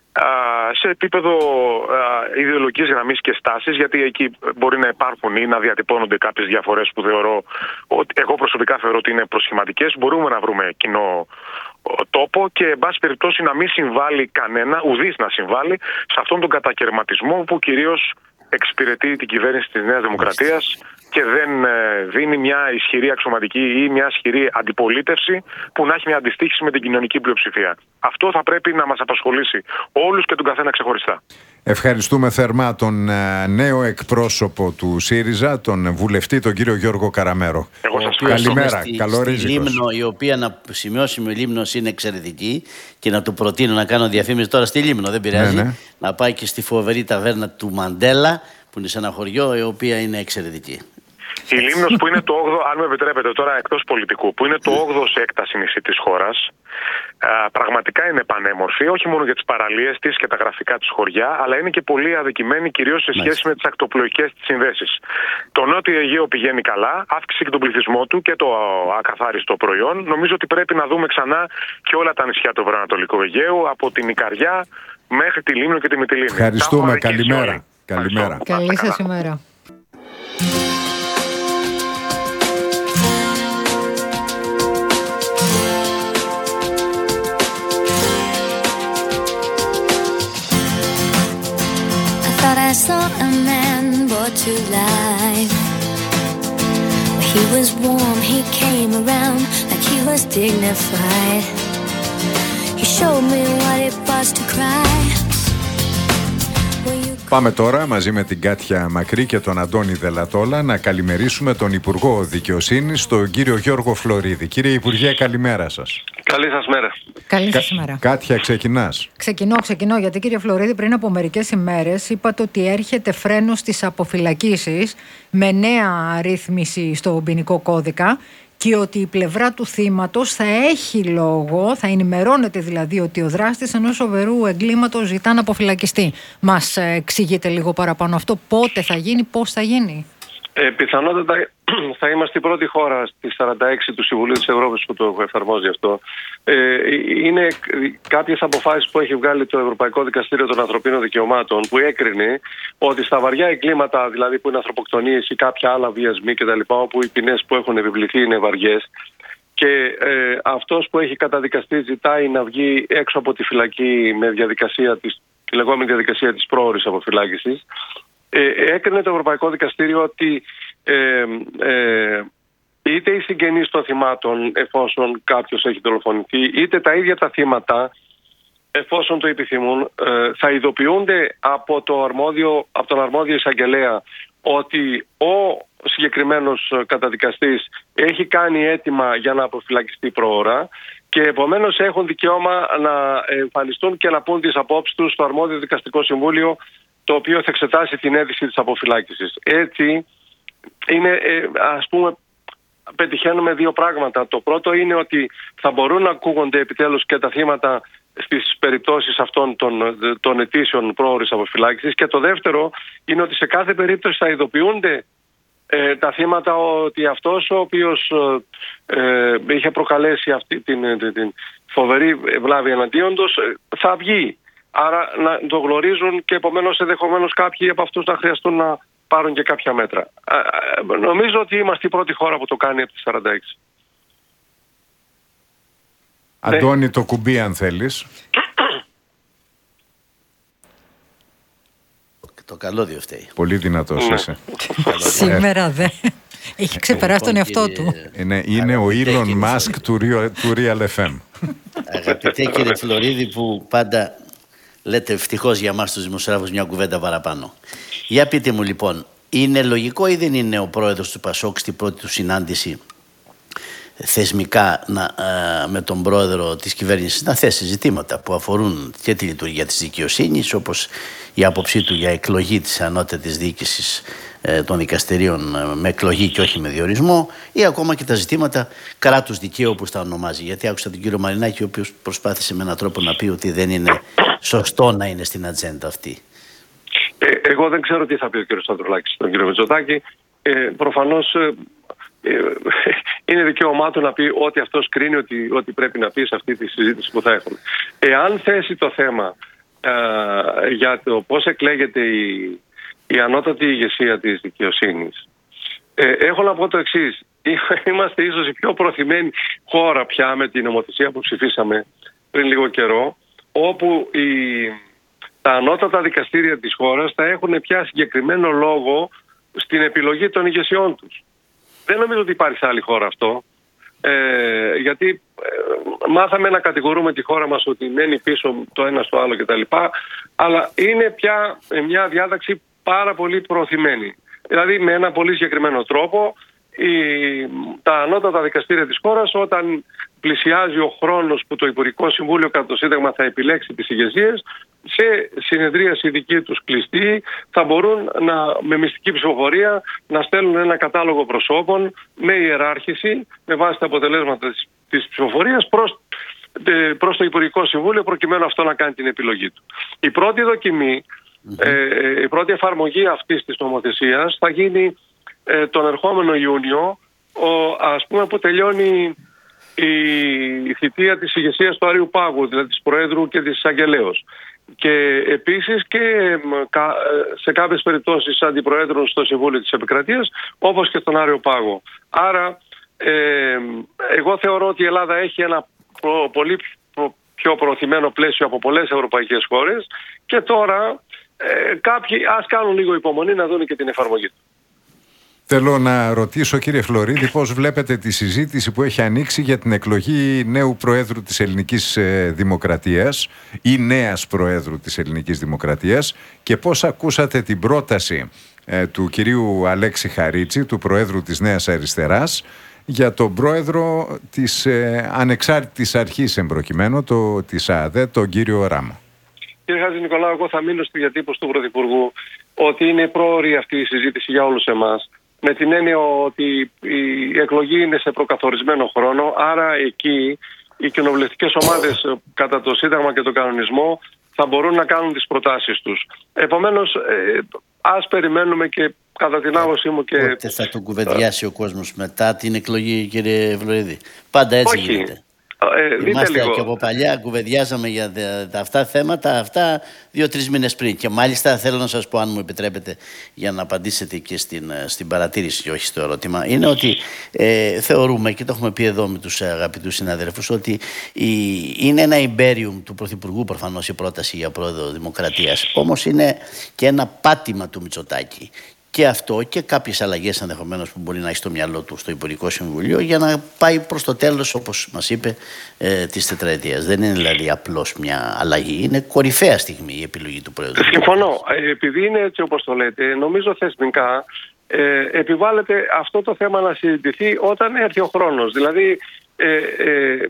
σε επίπεδο ιδεολογικής γραμμής και στάσης, γιατί εκεί μπορεί να υπάρχουν ή να διατυπώνονται κάποιες διαφορές που θεωρώ, ότι εγώ προσωπικά θεωρώ ότι είναι προσχηματικές. Μπορούμε να βρούμε κοινό τόπο και εν πάση περιπτώσει να μην συμβάλλει κανένα, ουδής να συμβάλλει σε αυτόν τον κατακαιρματισμό που κυρίως εξυπηρετεί την κυβέρνηση της Νέας Δημοκρατίας και δεν δίνει μια ισχυρή αξιωματική ή μια ισχυρή αντιπολίτευση που να έχει μια αντιστοίχηση με την κοινωνική πλειοψηφία. Αυτό θα πρέπει να μας απασχολήσει όλους και τον καθένα ξεχωριστά. Ευχαριστούμε θερμά τον νέο εκπρόσωπο του ΣΥΡΙΖΑ, τον βουλευτή, τον κύριο Γιώργο Καραμέρο. Εγώ σας καλημέρα, καλό ρίζικος. Λίμνο, η οποία να σημειώσουμε, η Λίμνος είναι εξαιρετική και να του προτείνω να κάνω διαφήμιση τώρα στη Λίμνο, δεν πειράζει, ναι, ναι. Να πάει και στη φοβερή ταβέρνα του Μαντέλα, που είναι σε ένα χωριό, η οποία είναι εξαιρετική. Η Λίμνος, που είναι το όγδοο, αν με επιτρέπετε τώρα εκτός πολιτικού, που είναι το όγδοο σε έκταση νησί της χώρας, α, πραγματικά είναι πανέμορφη, όχι μόνο για τις παραλίες της και τα γραφικά της χωριά, αλλά είναι και πολύ αδικημένη κυρίως σε σχέση Μάλιστα. με τις ακτοπλοϊκές της συνδέσεις. Το Νότιο Αιγαίο πηγαίνει καλά, αύξησε και τον πληθυσμό του και το ακαθάριστο προϊόν. Νομίζω ότι πρέπει να δούμε ξανά και όλα τα νησιά του Βορειοανατολικού Αιγαίου, από την Ικαριά μέχρι τη Λίμνο και τη Μυτιλήνη. Ευχαριστούμε, καλημέρα. Καλημέρα. Καλή σας ημέρα. I saw a man brought to life. He was warm, he came around like he was dignified. He showed me what it was to cry. Πάμε τώρα μαζί με την Κάτια Μακρύ και τον Αντώνη Δελατόλα να καλημερίσουμε τον Υπουργό Δικαιοσύνης, τον κύριο Γιώργο Φλωρίδη. Κύριε Υπουργέ, καλημέρα σας. Καλή σας μέρα. Καλή σας ημέρα. Κάτια, ξεκινάς. Ξεκινώ, ξεκινώ, γιατί κύριε Φλωρίδη, πριν από μερικές ημέρες είπατε ότι έρχεται φρένο στις αποφυλακίσεις με νέα ρύθμιση στο ποινικό κώδικα και ότι η πλευρά του θύματος θα έχει λόγο, θα ενημερώνεται δηλαδή ότι ο δράστης ενός σοβαρού εγκλήματος ζητά να αποφυλακιστεί. Μας εξηγείτε λίγο παραπάνω αυτό, πότε θα γίνει, πώς θα γίνει? Ε, πιθανότατα θα είμαστε η πρώτη χώρα στη σαράντα έξι του Συμβουλίου της Ευρώπης που το εφαρμόζει αυτό. Ε, είναι κάποιες αποφάσεις που έχει βγάλει το Ευρωπαϊκό Δικαστήριο των Ανθρωπίνων Δικαιωμάτων, που έκρινε ότι στα βαριά εγκλήματα, δηλαδή που είναι ανθρωποκτονίες ή κάποια άλλα βιασμοί κτλ., όπου οι ποινές που έχουν επιβληθεί είναι βαριές, και ε, αυτός που έχει καταδικαστεί ζητάει να βγει έξω από τη φυλακή με διαδικασία της, τη λεγόμενη διαδικασία της πρόωρης αποφυλάκησης, ε, έκρινε το Ευρωπαϊκό Δικαστήριο ότι ε, ε, είτε οι συγγενείς των θυμάτων, εφόσον κάποιος έχει δολοφονηθεί, είτε τα ίδια τα θύματα, εφόσον το επιθυμούν, ε, θα ειδοποιούνται από, το αρμόδιο, από τον αρμόδιο εισαγγελέα ότι ο συγκεκριμένος καταδικαστής έχει κάνει αίτημα για να αποφυλακιστεί προώρα, και επομένως έχουν δικαίωμα να εμφανιστούν και να πούν τις απόψεις τους στο αρμόδιο δικαστικό συμβούλιο, το οποίο θα εξετάσει την αίτηση της αποφυλάκησης. Έτσι, είναι, ε, ας πούμε, πετυχαίνουμε δύο πράγματα. Το πρώτο είναι ότι θα μπορούν να ακούγονται επιτέλους και τα θύματα στις περιπτώσεις αυτών των, των αιτήσεων πρόωρης αποφυλάκησης, και το δεύτερο είναι ότι σε κάθε περίπτωση θα ειδοποιούνται ε, τα θύματα ότι αυτός ο οποίος ε, είχε προκαλέσει αυτή την, την, την φοβερή βλάβη εναντίον τους θα βγει. Άρα να το γνωρίζουν και επομένως ενδεχομένως κάποιοι από αυτούς να χρειαστούν να πάρουν και κάποια μέτρα. Ε, νομίζω ότι είμαστε η πρώτη χώρα που το κάνει από τις σαράντα έξι. Αντώνη, το κουμπί αν θέλεις. Το καλώδιο φταίει. Πολύ δυνατός Ναι. είσαι. Σήμερα δεν. Έχει ξεπεράσει τον εαυτό του. Είναι, είναι ο Αγαπητέ Elon κύριε Musk του Real, του Real εφ εμ. Αγαπητέ κύριε Φλωρίδη, που πάντα λέτε ευτυχώς για μας τους δημοσιογράφους μια κουβέντα παραπάνω. Για πείτε μου λοιπόν, είναι λογικό ή δεν είναι ο πρόεδρος του Πασόκ στην πρώτη του συνάντηση θεσμικά να, α, με τον πρόεδρο της κυβέρνησης να θέσει ζητήματα που αφορούν και τη λειτουργία της δικαιοσύνης, όπως η άποψή του για εκλογή της ανώτατης διοίκησης ε, των δικαστηρίων ε, με εκλογή και όχι με διορισμό, ή ακόμα και τα ζητήματα κράτους δικαίου, όπως τα ονομάζει. Γιατί άκουσα τον κύριο Μαρινάκη, ο οποίος προσπάθησε με έναν τρόπο να πει ότι δεν είναι σωστό να είναι στην ατζέντα αυτή. Ε, εγώ δεν ξέρω τι θα πει ο κύριος Ανδρουλάκης στον κύριο Μητσοτάκη. Ε, προφανώς ε, ε, είναι δικαίωμά του να πει ό,τι αυτός κρίνει ότι, ότι πρέπει να πει σε αυτή τη συζήτηση που θα έχουμε. Εάν θέσει το θέμα ε, για το πώς εκλέγεται η, η ανώτατη ηγεσία της δικαιοσύνης, ε, έχω να πω το εξής. Είμαστε ίσως η πιο προθυμένη χώρα πια με την νομοθεσία που ψηφίσαμε πριν λίγο καιρό, όπου η, τα ανώτατα δικαστήρια της χώρας θα έχουν πια συγκεκριμένο λόγο στην επιλογή των ηγεσιών τους. Δεν νομίζω ότι υπάρχει σε άλλη χώρα αυτό, ε, γιατί ε, μάθαμε να κατηγορούμε τη χώρα μας ότι μένει πίσω το ένα στο άλλο κτλ. Αλλά είναι πια μια διάταξη πάρα πολύ προωθημένη. Δηλαδή με ένα πολύ συγκεκριμένο τρόπο η, τα ανώτατα δικαστήρια της χώρας, όταν πλησιάζει ο χρόνος που το Υπουργικό Συμβούλιο κατά το Σύνταγμα θα επιλέξει τις ηγεσίες, σε συνεδρίαση δική τους κλειστή θα μπορούν να, με μυστική ψηφοφορία να στέλνουν ένα κατάλογο προσώπων με ιεράρχηση με βάση τα αποτελέσματα της, της ψηφοφορίας προς, ε, προς το Υπουργικό Συμβούλιο, προκειμένου αυτό να κάνει την επιλογή του. Η πρώτη δοκιμή, mm-hmm. ε, η πρώτη εφαρμογή αυτής της νομοθεσίας θα γίνει ε, τον ερχόμενο Ιούνιο, ο, ας πούμε, που τελειώνει η θητεία της ηγεσίας του Άριου Πάγου, δηλαδή της Προέδρου και της Εισαγγελέως. Και επίσης και σε κάποιες περιπτώσεις αντιπροέδρων στο Συμβούλιο της Επικρατείας, όπως και στον Άριο Πάγο. Άρα ε, εγώ θεωρώ ότι η Ελλάδα έχει ένα προ, πολύ πιο προωθημένο πλαίσιο από πολλές ευρωπαϊκές χώρες και τώρα ε, κάποιοι ας κάνουν λίγο υπομονή να δουν και την εφαρμογή του. Θέλω να ρωτήσω, κύριε Φλωρίδη, πώς βλέπετε τη συζήτηση που έχει ανοίξει για την εκλογή νέου Προέδρου της Ελληνικής Δημοκρατίας ή νέας Προέδρου της Ελληνικής Δημοκρατίας και πώς ακούσατε την πρόταση ε, του κυρίου Αλέξη Χαρίτση, του Προέδρου της Νέας Αριστεράς, για τον Πρόεδρο της ε, Ανεξάρτητης Αρχής εμπροκειμένου, το, της ΑΔΕ, τον κύριο Ράμο. Κύριε Χατζηνικολάου, εγώ θα μείνω στη διατύπωση του Πρωθυπουργού ότι είναι πρόωρη αυτή η συζήτηση για όλους εμάς. Με την έννοια ότι η εκλογή είναι σε προκαθορισμένο χρόνο, άρα εκεί οι κοινοβουλευτικές ομάδες κατά το Σύνταγμα και τον κανονισμό θα μπορούν να κάνουν τις προτάσεις τους. Επομένως, ε, ας περιμένουμε και κατά την άποψή μου και... Πότε θα τον κουβεντιάσει ο κόσμος μετά την εκλογή, κύριε Φλωρίδη? Πάντα έτσι Όχι. γίνεται. Ε, Είμαστε λίγο. και από παλιά κουβεντιάζαμε για τα, τα αυτά θέματα αυτά δύο-τρεις μήνες πριν. Και μάλιστα θέλω να σας πω, αν μου επιτρέπετε, για να απαντήσετε και στην, στην παρατήρηση και όχι στο ερώτημα, είναι ότι ε, θεωρούμε, και το έχουμε πει εδώ με τους αγαπητούς συναδέλφους, ότι η, είναι ένα imperium του Πρωθυπουργού προφανώς η πρόταση για πρόεδρο Δημοκρατίας. Όμως είναι και ένα πάτημα του Μητσοτάκη. Και αυτό και κάποιες αλλαγές ενδεχομένως που μπορεί να έχει στο μυαλό του στο Υπουργικό Συμβουλίο για να πάει προς το τέλος, όπως μας είπε, ε, της τετραετίας. Δεν είναι δηλαδή απλώς μια αλλαγή, είναι κορυφαία στιγμή η επιλογή του Πρόεδρου. Συμφωνώ. Επειδή είναι έτσι όπως το λέτε, νομίζω θεσμικά ε, επιβάλλεται αυτό το θέμα να συζητηθεί όταν έρθει ο χρόνος. Δηλαδή, ε, ε,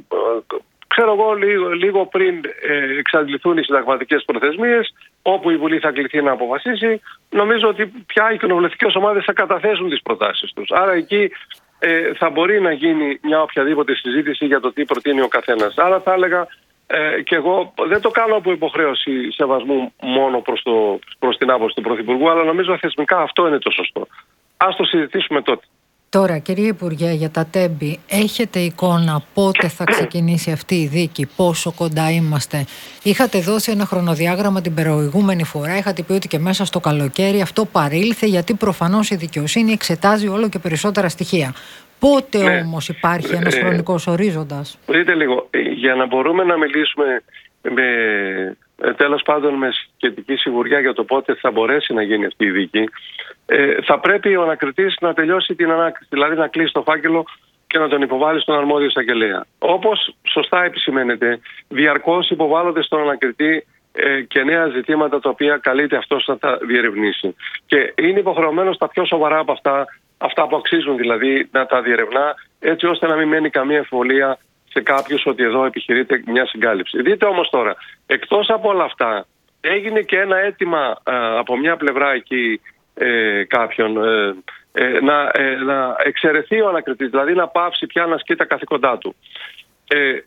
ξέρω εγώ, λίγο, λίγο πριν ε, εξαντληθούν οι συνταγματικές προθεσμίες, όπου η Βουλή θα κληθεί να αποφασίσει, νομίζω ότι πια οι κοινοβουλευτικές ομάδες θα καταθέσουν τις προτάσεις τους. Άρα εκεί ε, θα μπορεί να γίνει μια οποιαδήποτε συζήτηση για το τι προτείνει ο καθένας. Άρα θα έλεγα ε, και εγώ δεν το κάνω από υποχρέωση σεβασμού μόνο προς, το, προς την άποψη του Πρωθυπουργού, αλλά νομίζω θεσμικά αυτό είναι το σωστό. Ας το συζητήσουμε τότε. Τώρα, κύριε Υπουργέ, για τα τέμπη, έχετε εικόνα πότε θα ξεκινήσει αυτή η δίκη, πόσο κοντά είμαστε? Είχατε δώσει ένα χρονοδιάγραμμα την προηγούμενη φορά, είχατε πει ότι και μέσα στο καλοκαίρι αυτό παρήλθε, γιατί προφανώς η δικαιοσύνη εξετάζει όλο και περισσότερα στοιχεία. Πότε ναι. όμως υπάρχει ένας ε, χρονικός ορίζοντας? Δείτε λίγο, για να μπορούμε να μιλήσουμε με, τέλος πάντων με σχετική σιγουριά για το πότε θα μπορέσει να γίνει αυτή η δίκη, ε, θα πρέπει ο ανακριτής να τελειώσει την ανάκριση, δηλαδή να κλείσει το φάκελο και να τον υποβάλει στον αρμόδιο εισαγγελέα. Όπως σωστά επισημαίνεται, διαρκώς υποβάλλονται στον ανακριτή ε, και νέα ζητήματα τα οποία καλείται αυτός να τα διερευνήσει. Και είναι υποχρεωμένος τα πιο σοβαρά από αυτά, αυτά που αξίζουν δηλαδή, να τα διερευνά, έτσι ώστε να μην μένει καμία εμφιβολία σε κάποιους ότι εδώ επιχειρείται μια συγκάλυψη. Δείτε όμως τώρα, εκτός από όλα αυτά, έγινε και ένα αίτημα ε, από μια πλευρά εκεί ε, κάποιον ε, ε, να, ε, να εξαιρεθεί ο ανακριτής, δηλαδή να πάυσει πια να ασκεί τα καθήκοντά του. Ε, ε,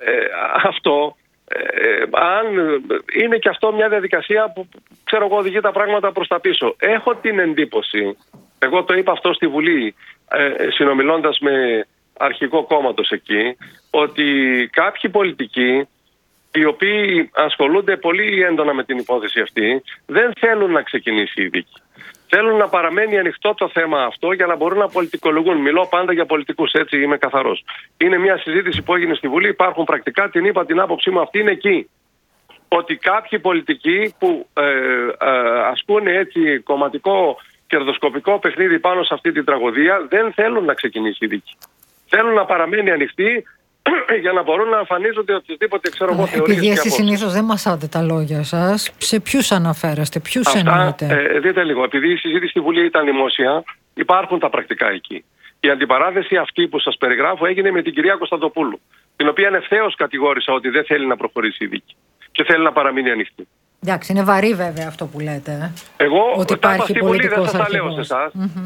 αυτό ε, αν, είναι και αυτό μια διαδικασία που, ξέρω εγώ, οδηγεί τα πράγματα προς τα πίσω. Έχω την εντύπωση, εγώ το είπα αυτό στη Βουλή, ε, συνομιλώντας με αρχηγό κόμματος εκεί, ότι κάποιοι πολιτικοί οι οποίοι ασχολούνται πολύ έντονα με την υπόθεση αυτή δεν θέλουν να ξεκινήσει η δίκη. Θέλουν να παραμένει ανοιχτό το θέμα αυτό για να μπορούν να πολιτικολογούν. Μιλώ πάντα για πολιτικούς, έτσι είμαι καθαρός. Είναι μια συζήτηση που έγινε στη Βουλή, υπάρχουν πρακτικά, την είπα, την άποψή μου αυτή είναι εκεί. Ότι κάποιοι πολιτικοί που ε, ε, ασκούν έτσι κομματικό κερδοσκοπικό παιχνίδι πάνω σε αυτή την τραγωδία δεν θέλουν να ξεκινήσει η δίκη. Θέλουν να παραμένει ανοιχτή για να μπορούν να εμφανίζονται οτιδήποτε, ξέρω εγώ, θεωρίες. Επειδή εσείς συνήθως δεν μασάτε τα λόγια σας, σε ποιους αναφέρεστε, ποιους εννοείτε? Ε, δείτε λίγο, επειδή η συζήτηση στη Βουλή ήταν δημόσια, υπάρχουν τα πρακτικά εκεί. Η αντιπαράθεση αυτή που σας περιγράφω έγινε με την κυρία Κωνσταντοπούλου, την οποία ευθέως κατηγόρησα ότι δεν θέλει να προχωρήσει η δίκη και θέλει να παραμείνει ανοιχτή. Εντάξει, είναι βαρύ βέβαια αυτό που λέτε. Εγώ ότι τα υπάρχει στη Βουλή δεν πολιτικός σας τα λέω σε εσάς. Mm-hmm.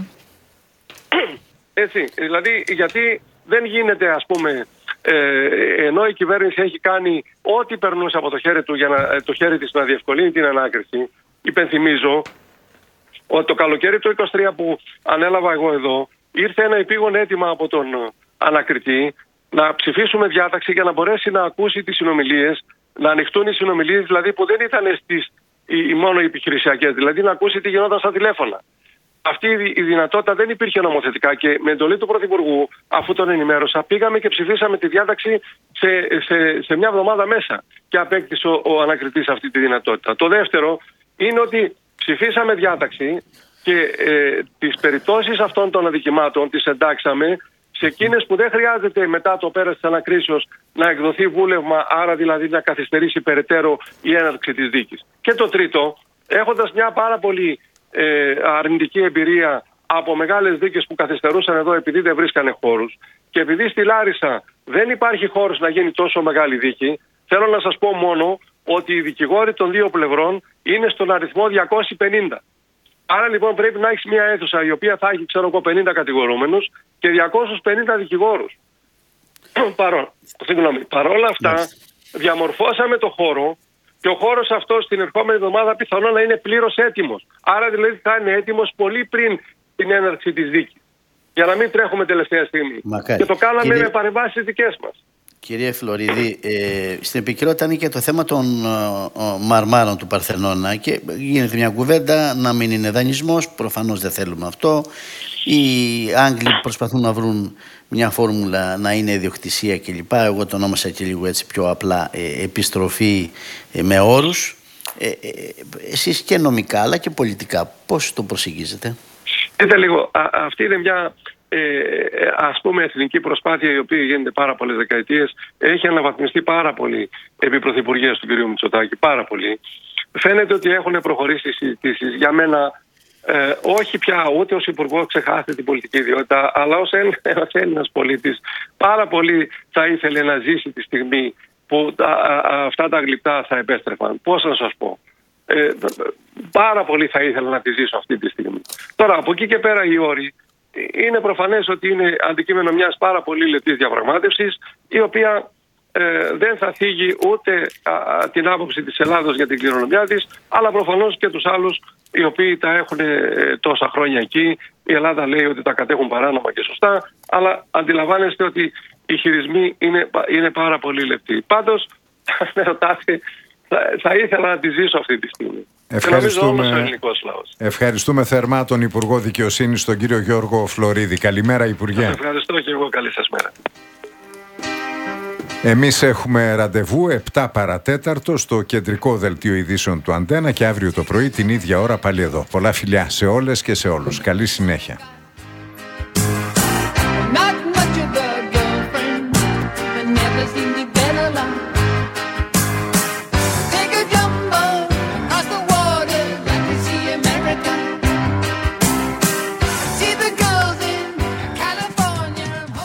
Έτσι, δηλαδή γιατί δεν γίνεται, ας πούμε, ε, ενώ η κυβέρνηση έχει κάνει ό,τι περνούσε από το χέρι, του για να, το χέρι της να διευκολύνει την ανάκριση. Υπενθυμίζω ότι το καλοκαίρι του είκοσι τρία που ανέλαβα εγώ εδώ, ήρθε ένα επίγον αίτημα από τον ανακριτή να ψηφίσουμε διάταξη για να μπορέσει να ακούσει τις συνομιλίες, να ανοιχτούν οι συνομιλίες, δηλαδή που δεν ήταν στις, οι, μόνο οι επιχειρησιακές, δηλαδή να ακούσει τι γινόταν στα τηλέφωνα. Αυτή η δυνατότητα δεν υπήρχε νομοθετικά και με εντολή του Πρωθυπουργού, αφού τον ενημέρωσα, πήγαμε και ψηφίσαμε τη διάταξη σε, σε, σε μια εβδομάδα μέσα και απέκτησε ο, ο ανακριτής αυτή τη δυνατότητα. Το δεύτερο είναι ότι ψηφίσαμε διάταξη και ε, τις περιπτώσεις αυτών των αδικημάτων τις εντάξαμε σε εκείνες που δεν χρειάζεται μετά το πέρας της ανακρίσεως να εκδοθεί βούλευμα, άρα δηλαδή να καθυστερήσει περαιτέρω η έναρξη της δίκης. Και το τρίτο, έχοντας μια πάρα πολύ ε, αρνητική εμπειρία από μεγάλες δίκες που καθυστερούσαν εδώ επειδή δεν βρίσκανε χώρους και επειδή στη Λάρισα δεν υπάρχει χώρος να γίνει τόσο μεγάλη δίκη, θέλω να σας πω μόνο ότι οι δικηγόροι των δύο πλευρών είναι στον αριθμό διακόσιοι πενήντα. Άρα λοιπόν πρέπει να έχεις μια αίθουσα η οποία θα έχει, ξέρω εγώ, πενήντα κατηγορούμενους και διακόσιους πενήντα δικηγόρους. Παρό, συγγνώμη, παρόλα αυτά διαμορφώσαμε το χώρο και ο χώρος αυτός την ερχόμενη εβδομάδα πιθανόν να είναι πλήρως έτοιμος. Άρα δηλαδή θα είναι έτοιμος πολύ πριν την έναρξη της δίκης. Για να μην τρέχουμε τελευταία στιγμή. Μακάρι. Και το κάναμε Κύριε... με παρεμβάσεις δικές μας. Κύριε Φλωρίδη, ε, στην επικαιρότητα είναι και το θέμα των ε, μαρμάρων του Παρθενώνα και γίνεται μια κουβέντα να μην είναι δανεισμός, προφανώς δεν θέλουμε αυτό. Οι Άγγλοι προσπαθούν να βρουν μια φόρμουλα να είναι ιδιοκτησία κλπ. Εγώ το ονόμασα και λίγο έτσι πιο απλά ε, επιστροφή ε, με όρους. Ε, ε, εσείς και νομικά αλλά και πολιτικά πώς το προσεγγίζετε? Δείτε λίγο, α, αυτή είναι μια... Ε, ας πούμε εθνική προσπάθεια η οποία γίνεται πάρα πολλές δεκαετίες, έχει αναβαθμιστεί πάρα πολύ επί πρωθυπουργίας του κ. Μητσοτάκη, πάρα πολύ. Φαίνεται ότι έχουν προχωρήσει συζητήσεις. Για μένα ε, όχι πια ούτε ως υπουργό ξεχάστε την πολιτική ιδιότητα, αλλά ως ένας Έλληνας πολίτης πάρα πολύ θα ήθελε να ζήσει τη στιγμή που α, α, αυτά τα γλυπτά θα επέστρεφαν. Πώς να σας πω, ε, πάρα πολύ θα ήθελα να τη ζήσω αυτή τη στιγμή. Τώρα από εκεί και πέρα οι όροι είναι προφανές ότι είναι αντικείμενο μιας πάρα πολύ λεπτής διαπραγμάτευσης, η οποία ε, δεν θα θίγει ούτε α, την άποψη της Ελλάδος για την κληρονομιά της, αλλά προφανώς και τους άλλους οι οποίοι τα έχουν τόσα χρόνια εκεί. Η Ελλάδα λέει ότι τα κατέχουν παράνομα και σωστά, αλλά αντιλαμβάνεστε ότι οι χειρισμοί είναι, είναι πάρα πολύ λεπτοί. Πάντως, με ρωτάτε, θα, θα ήθελα να τη ζήσω αυτή τη στιγμή. Ευχαριστούμε, ευχαριστούμε θερμά τον Υπουργό Δικαιοσύνης, τον κύριο Γιώργο Φλωρίδη. Καλημέρα, Υπουργέ. Σας ευχαριστώ και εγώ. Καλή σας μέρα. Εμείς έχουμε ραντεβού επτά παρατέταρτο στο κεντρικό δελτίο ειδήσεων του Αντένα και αύριο το πρωί την ίδια ώρα πάλι εδώ. Πολλά φιλιά σε όλες και σε όλους. Καλή συνέχεια.